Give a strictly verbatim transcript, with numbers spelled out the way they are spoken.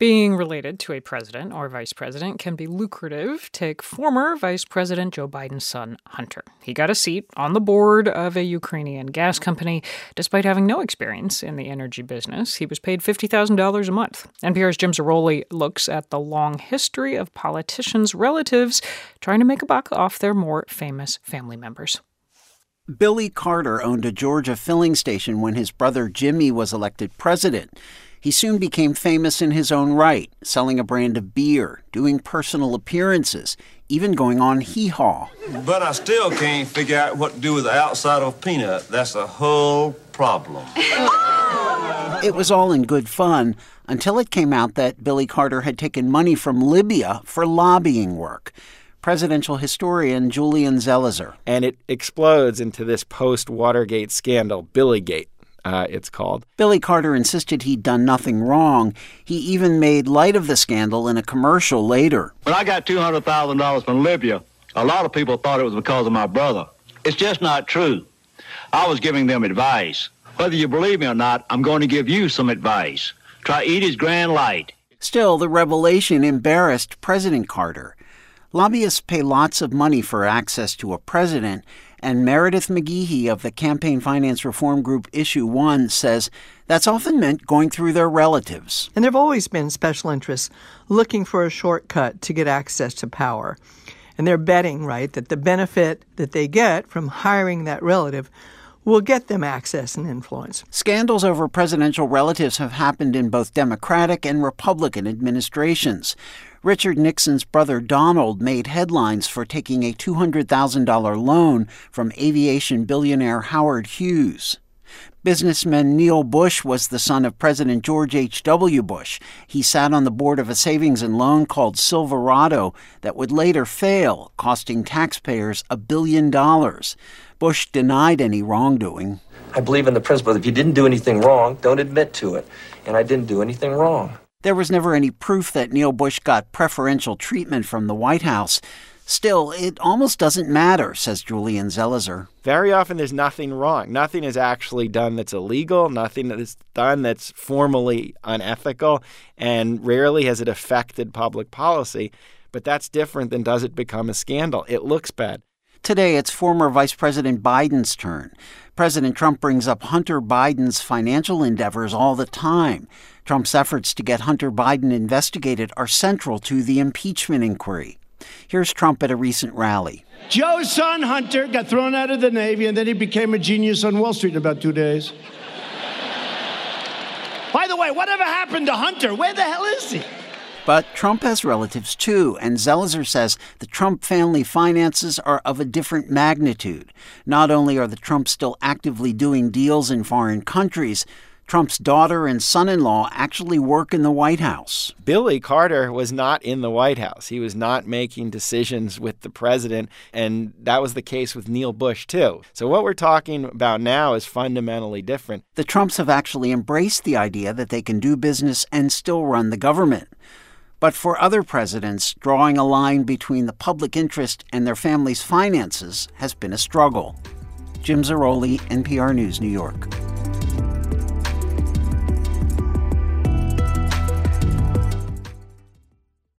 Being related to a president or vice president can be lucrative. Take former Vice President Joe Biden's son, Hunter. He got a seat on the board of a Ukrainian gas company. Despite having no experience in the energy business, he was paid fifty thousand dollars a month. N P R's Jim Zarroli looks at the long history of politicians' relatives trying to make a buck off their more famous family members. Billy Carter owned a Georgia filling station when his brother Jimmy was elected president. He soon became famous in his own right, selling a brand of beer, doing personal appearances, even going on Hee Haw. But I still can't figure out what to do with the outside of a peanut. That's a whole problem. It was all in good fun until it came out that Billy Carter had taken money from Libya for lobbying work. Presidential historian Julian Zelizer. And it explodes into this post-Watergate scandal, Billygate. Uh, it's called. Billy Carter insisted he'd done nothing wrong. He even made light of the scandal in a commercial later. When I got two hundred thousand dollars from Libya, a lot of people thought it was because of my brother. It's just not true. I was giving them advice. Whether you believe me or not, I'm going to give you some advice. Try Edie's Grand Light. Still, the revelation embarrassed President Carter. Lobbyists pay lots of money for access to a president, and Meredith McGehee of the campaign finance reform group Issue One says that's often meant going through their relatives. And there have always been special interests looking for a shortcut to get access to power. And they're betting, right, that the benefit that they get from hiring that relative will get them access and influence. Scandals over presidential relatives have happened in both Democratic and Republican administrations. Richard Nixon's brother Donald made headlines for taking a two hundred thousand dollars loan from aviation billionaire Howard Hughes. Businessman Neil Bush was the son of President George H W. Bush. He sat on the board of a savings and loan called Silverado that would later fail, costing taxpayers a billion dollars. Bush denied any wrongdoing. I believe in the principle that if you didn't do anything wrong, don't admit to it. And I didn't do anything wrong. There was never any proof that Neil Bush got preferential treatment from the White House. Still, it almost doesn't matter, says Julian Zelizer. Very often there's nothing wrong. Nothing is actually done that's illegal. Nothing that's done that's formally unethical. And rarely has it affected public policy. But that's different than does it become a scandal. It looks bad. Today, it's former Vice President Biden's turn. President Trump brings up Hunter Biden's financial endeavors all the time. Trump's efforts to get Hunter Biden investigated are central to the impeachment inquiry. Here's Trump at a recent rally. Joe's son, Hunter, got thrown out of the Navy, and then he became a genius on Wall Street in about two days. By the way, whatever happened to Hunter? Where the hell is he? But Trump has relatives, too, and Zelizer says the Trump family finances are of a different magnitude. Not only are the Trumps still actively doing deals in foreign countries, Trump's daughter and son-in-law actually work in the White House. Billy Carter was not in the White House. He was not making decisions with the president, and that was the case with Neil Bush, too. So what we're talking about now is fundamentally different. The Trumps have actually embraced the idea that they can do business and still run the government. But for other presidents, drawing a line between the public interest and their family's finances has been a struggle. Jim Zarroli, N P R News, New York.